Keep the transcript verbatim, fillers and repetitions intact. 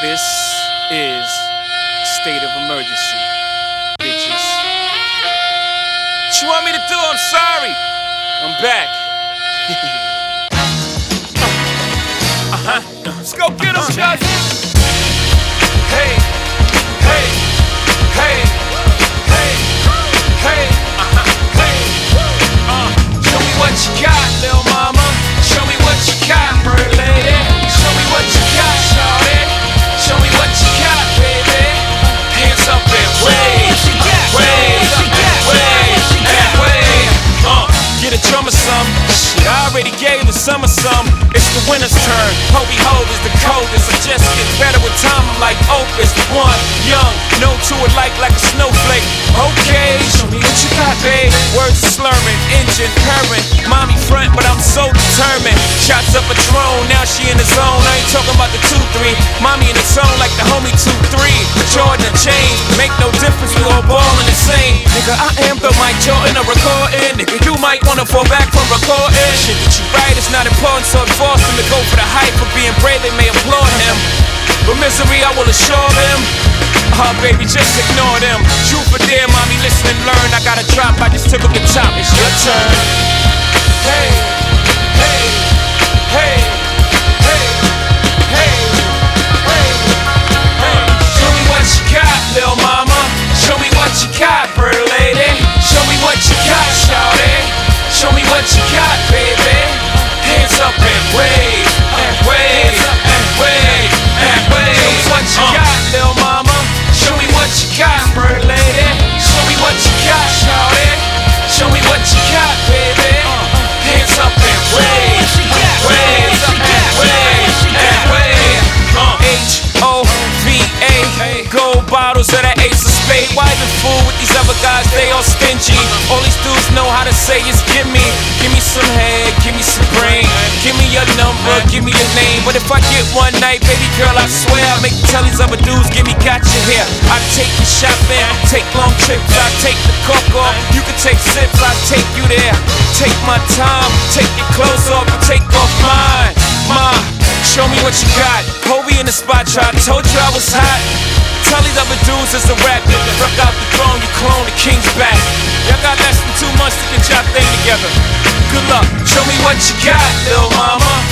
This is state of emergency, bitches. What you want me to do? I'm sorry. I'm back. uh-huh. Let's go get him, Chuck. Hey, hey, hey, hey, hey, uh-huh, hey. Uh, show me what you got, little mama. Show me what you got, bird lady. Show me what you got, shawty. Show me what you got, baby. Hands up and wave, wave, wave, and wave. Uh, get a drum or some. Shit, I already gave the summer some. It's the winter's turn. Hobie Ho is the coldest. I just get better with time. I'm like Opus, one young, no to it like like a snowflake. Okay, show me what you got, babe. Words are slurring, engine purring. Mommy front, but I'm so determined. Shots up a drone, now she in the zone. I ain't talking about the two three. Mommy in the zone like the homie two three. Jordan and chain, make no difference. We all ballin' the same. Nigga, I am the Mike Jordan of recording. Nigga, you might wanna fall back from recording. Shit that you write is not important, so it forced him to go for the hype. For being brave, they may applaud him, but misery, I will assure them. Ah, oh, baby, just ignore them. Truth or dare, mommy, listen and learn. I gotta drop, I just took up the top. It's your turn. Hey, hey, hey, hey, hey, hey, hey. Show me what you got, little mama. Show me what you got, bird lady. Show me what you got, shawty. Show me what you got, baby. Hands up and wave, and wave, and wave, and wave. Show me what you got, little mama. Show me what you got, bird lady. Show me what you got, shawty. Show me what you got, baby. Hands up and wave, wave, and wave, and wave. H O V A, gold bottles of that Ace of Spade. Why the fool with these other guys? They all stingy. All these dudes know how to say is give me, give me some head, give me some brain, give me your number, give me your name. But if I get one night, baby girl, I swear I make you tell these other dudes, give me gotcha here. I take you shopping, take long trips, I take the coke off. You can take sips, I take you there. Take my time, take your clothes off, and take off mine. Ma, show me what you got. Hobie in the spot, try. I told you I was hot. Tell these other dudes it's a rap. Fuck out the throne, you clone, the king's back. Y'all got less than two months to get y'all thing together. Good luck. Show me what you got, little mama.